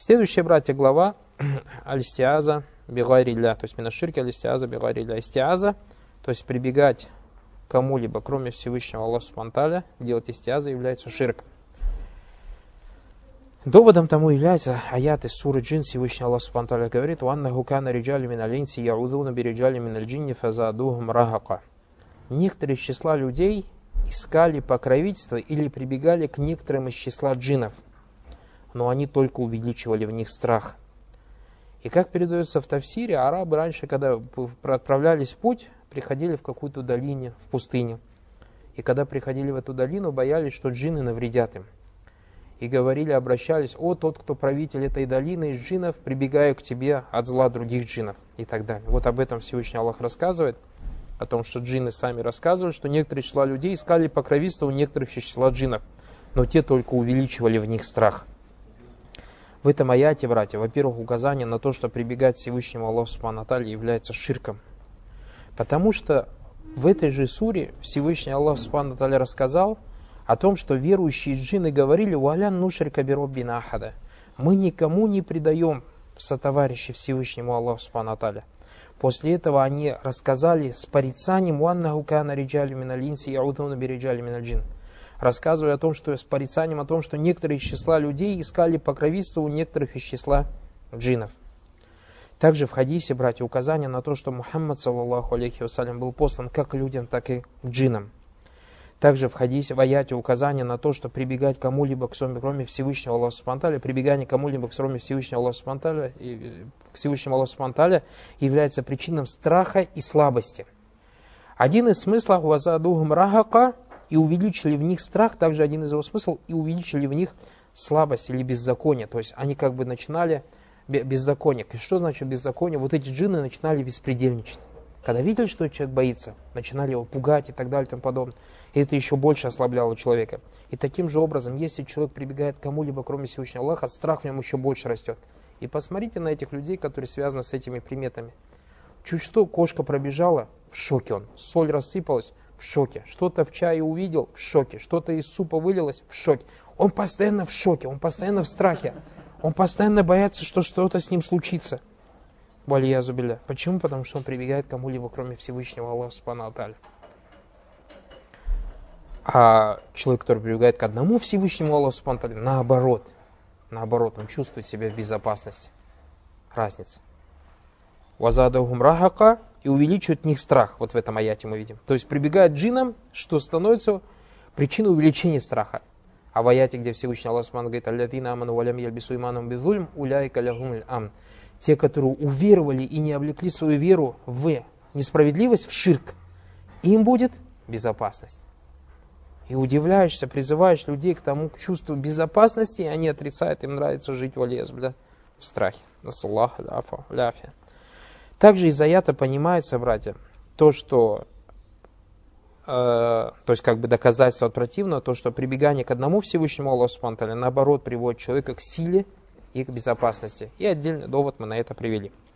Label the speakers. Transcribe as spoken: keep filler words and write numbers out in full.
Speaker 1: Следующая, братья, глава аль-истиаза бигайрилля, то есть минаширки аль-истиаза бигайрилля. Истиаза, то есть прибегать к кому-либо, кроме Всевышнего Аллаха субхану ва тааля, делать истиаза является ширк. Доводом тому является аят из суры Джин. Всевышний Аллах субхану ва тааля говорит: «Уаннаху кана риджалю минал инси яудуна бириджали миналь джинни фазадухум рахака». Некоторые из числа людей искали покровительство или прибегали к некоторым из числа джиннов, но они только увеличивали в них страх. И как передается в Тафсире, арабы раньше, когда отправлялись в путь, приходили в какую-то долину, в пустыню. И когда приходили в эту долину, боялись, что джинны навредят им. И говорили, обращались: «О, тот, кто правитель этой долины из джиннов, прибегаю к тебе от зла других джиннов», и так далее. Вот об этом Всевышний Аллах рассказывает, о том, что джинны сами рассказывают, что некоторые числа людей искали покровительство у некоторых числа джиннов, но те только увеличивали в них страх. В этом аяте, братья, во-первых, указание на то, что прибегать к Всевышнему Аллаху субхану ва тааля является ширком. Потому что в этой же суре Всевышний Аллах субхану ва тааля рассказал о том, что верующие джинны говорили: «Уалян нушрика бироббина ахада». Мы никому не предаем в сотоварищи Всевышнему Аллаху субхану ва тааля. После этого они рассказали с порицанием: «Уаннаху кана риджалю минал инси яудуна бириджали миналь джин», рассказывая о том, что с порицанием о том, что некоторые из числа людей искали покровительство у некоторых из числа джиннов. Также в хадисе, братья, указание на то, что Мухаммад, саллаллаху алейхи вассалям, был послан как к людям, так и к джиннам. Также в хадисе, в аяте указание на то, что прибегать кому-либо, кроме Всевышнего Аллаха субхану ва тааля, прибегание кому-либо, кроме Всевышнего Аллаха субхану ва тааля, к Всевышнему Аллаху субхану ва тааля является причиной страха и слабости. Один из смыслов «вазадухум рахака» и увеличили в них страх, также один из его смыслов, и увеличили в них слабость или беззаконие. То есть они как бы начинали беззаконие. И что значит беззаконие? Вот эти джинны начинали беспредельничать. Когда видели, что человек боится, начинали его пугать и так далее и тому подобное. И это еще больше ослабляло человека. И таким же образом, если человек прибегает к кому-либо, кроме Всевышнего Аллаха, страх в нем еще больше растет. И посмотрите на этих людей, которые связаны с этими приметами. Чуть что, кошка пробежала, в шоке он. Соль рассыпалась, в шоке. Что-то в чае увидел, в шоке. Что-то из супа вылилось, в шоке. Он постоянно в шоке, он постоянно в страхе. Он постоянно боится, что что-то с ним случится. Валиязу билля. Почему? Потому что он прибегает к кому-либо, кроме Всевышнего Аллаха субхану ва тааля. А человек, который прибегает к одному Всевышнему Аллаху субхану ва тааля, наоборот. Наоборот, он чувствует себя в безопасности. Разница. Вазадахум рахака, и увеличивает в них страх. Вот в этом аяте мы видим. То есть прибегает к джиннам, что становится причиной увеличения страха. А в аяте, где Всевышний Аллах субхану говорит: «Аллазина аману валям ялбису иманом бизульм, уляйка лягумуль ам». Те, которые уверовали и не облекли свою веру в несправедливость, в ширк, им будет безопасность. И удивляешься, призываешь людей к тому, к чувству безопасности, и они отрицают, им нравится жить в алиязу билля, в страхе. Насаллах ляфия. Также из аята понимается, братья, то, что, э, то есть как бы доказательство от противного, то, что прибегание к одному Всевышнему Аллаху субхану ва тааля, наоборот, приводит человека к силе и к безопасности. И отдельный довод мы на это привели.